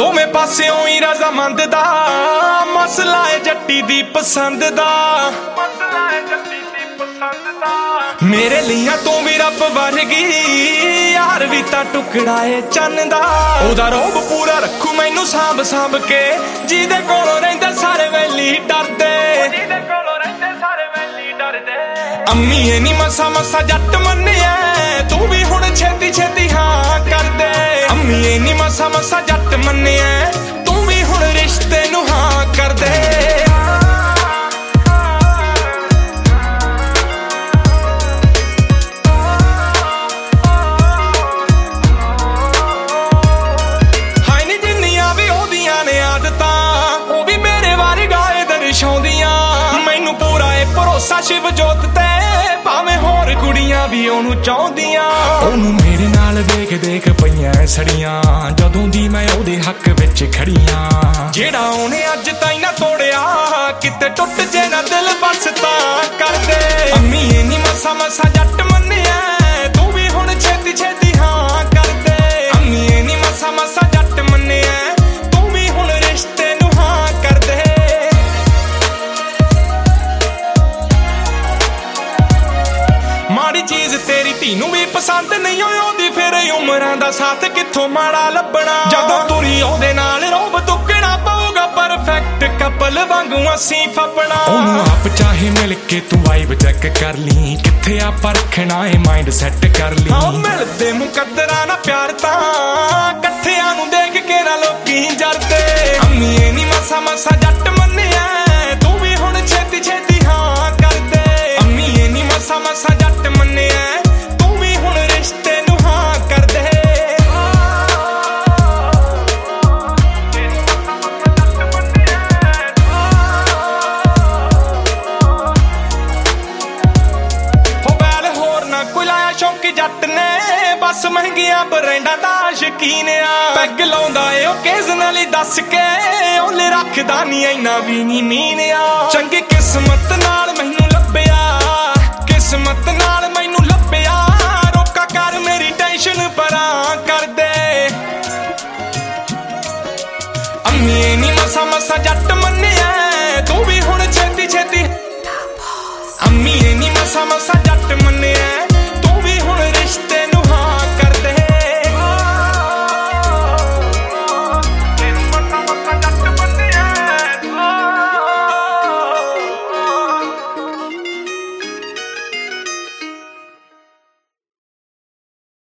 दोवें पास्यों ही रजामंद दा मसला है जट्टी दी पसंद दा। मेरे लिया तू भी रब वर्गी यार भी ता टुकड़ा है चन्न दा। ओदा रोब पूरा रखू मैनू सांभ सांभ के जिहदे कोलों रहिंदे सारे वेली डरदे। अम्मीए नी मसा मसा जट मन्निया तू भी हुण छेती छेती हाँ कर दे। अम्मीए नी मसा मसा जट मन्निया तू भी हुण रिश्ते नू हाँ कर दे। हाय नी जिन्नियां भी ओदियां ने आदतां ओ भी मेरे वर्गा ए दर्शाउंदियां। मैनू पूरा ए भरोसा शिव जोत ते भावें होर कुड़ियां भी ओनू चाहुंदियां। ओनू मेरे नाल देख देख पईयां सड़ियां जदों दी मैं ओदे हक विच खड़ियां। जेड़ा ओने अज ताईं ना तोड़िया किते टुट जे ना दिल बस तां कर दे। अम्मीए नी मसा मसा जट मन्निया तू भी हुण छेती छेती हाँ कर दे। अम्मीए नी मसा मसा जट मन्निया तू भी हुण रिश्ते नू हाँ कर दे। माड़ी चीज तेरी धी नू भी पसंद नहीं होंदी फिर उमरां दा साथ कित्थों माड़ा लभना। जदों तुरी ओहदे नाल रोब तुकना पऊगा परफेक्ट कपल वांगू असीं फपना। ओनू आप चाहे मिल के तू वाइब चेक कर ली कित्थे आपां रखना है माइंड सैट कर ली। हाँ मिलदे मुकद्दरां ना प्यार तां कट्ठियां नू देख के ना लोकी जरदे। अम्मीए नी मसा मसा जट मन्निया तू भी हुण छेती छेती हाँ कर दे। अम्मीए नी मसा मसा जट मन्निया तू भी हुण रिश्ते नू हाँ कर दे। हो बैल होर ना कोई लाया शौकी जट ने बस महंगियां ब्रांडां दा शकीन आ। पैग लाउंदा ए ओकेजनली दस के ओले रखदा नी इन्ना भी नी मीन आ। चंगी किस्मत नाल मैनू लभ्या किस्मत नाल मैनू लभ्या रोका कर मेरी टेंशन परां कर दे। अम्मीए नी मसा मसा जट मन्निया तू भी हुण छेती छेती। अम्मीए नी मसा मसा